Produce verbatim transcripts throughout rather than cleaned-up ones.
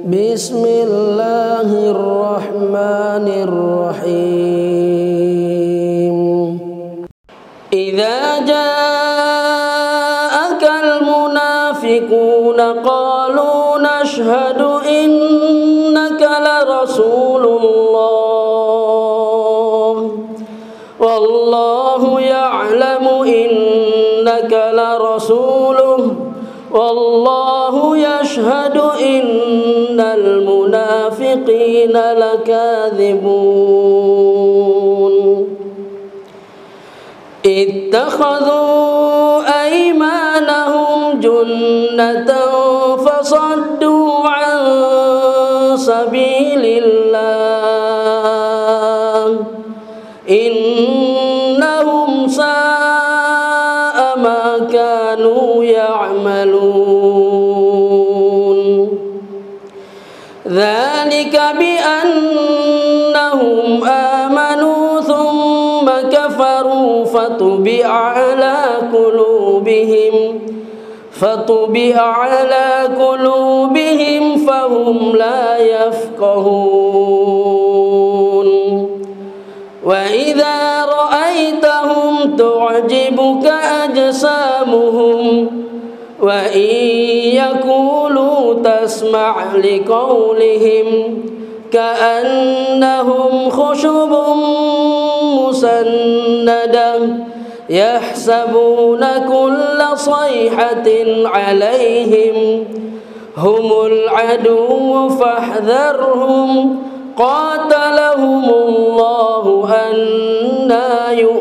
بسم الله الرحمن الرحيم إذا جاءك المنافقون قالوا نشهد إنك لرسول الله والله يعلم إنك لرسوله والله يشهد إن المنافقين لكاذبون اتخذوا أيمانهم جنة فصدوا عن سبيل الله إنهم ساء ما كانوا يعملون ذلك بأنهم آمنوا ثم كفروا فطبع على قلوبهم فطبع على قلوبهم فهم لا يفقهون وإذا رأيتهم تعجبك أجسامهم وإن يقولوا تسمع لقولهم كأنهم خشب مسندة يحسبون كل صيحة عليهم هم العدو فاحذرهم قاتلهم الله أنى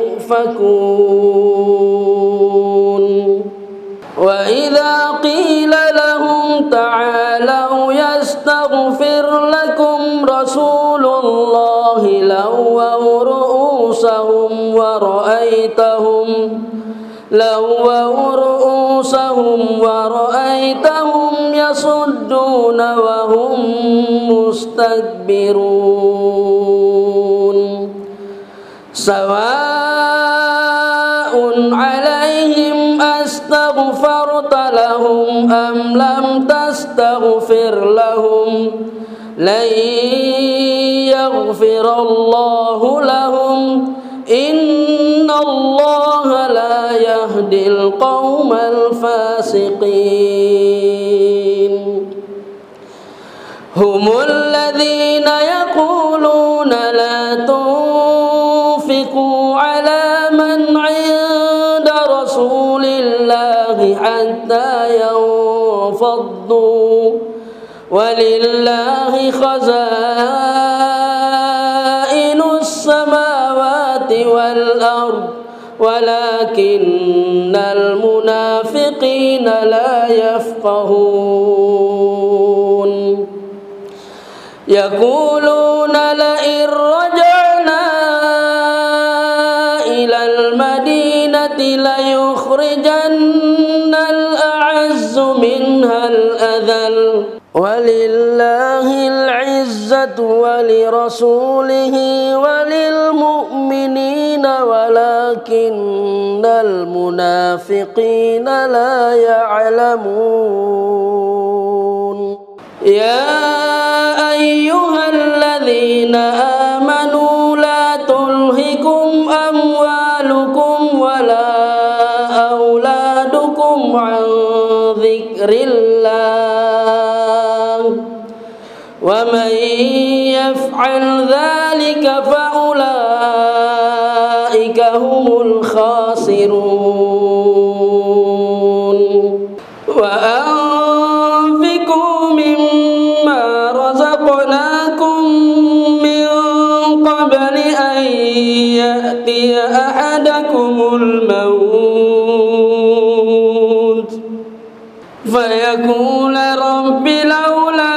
يؤفكون وإذا قيل لهم تعالوا يستغفر لكم رسول الله لووا رؤوسهم ورأيتهم لووا رؤوسهم ورأيتهم يصدون وهم مستكبرون سواء عليهم أستغفرت لهم أم لم تستغفر لهم لن يغفر الله لهم إن الله لا يهدي القوم الفاسقين هم الذين يقولون لا تنفقوا على من عند رسول الله حتى ينفضوا ولله خزائن السماوات والأرض ولكن المنافقين لا يفقهون يقولون لئن رجعنا إلى المدينة ليخرجن الأعز منها الأذل ولله العزة ولرسوله وللمؤمنين ولكن المنافقين لا يعلمون يا أيها الذين آمنوا لا تلهكم أموالكم ولا أولادكم عن ذكر الله ومن يفعل ذلك فأولئك هم الخاسرون وأنفقوا مما رزقناكم من قبل أن يأتي أحدكم الموت فيقول رب لولا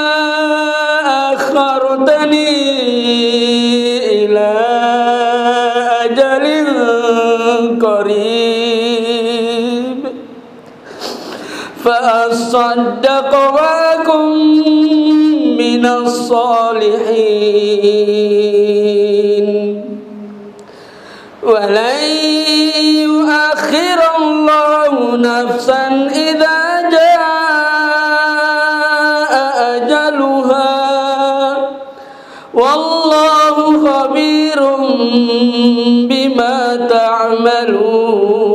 أخرتني إلى أجل قريب فأصدق وأكن من الصالحين ولن يؤخر الله نفسا إذا جاء أجلها أجلها والله خبير بما تعملون.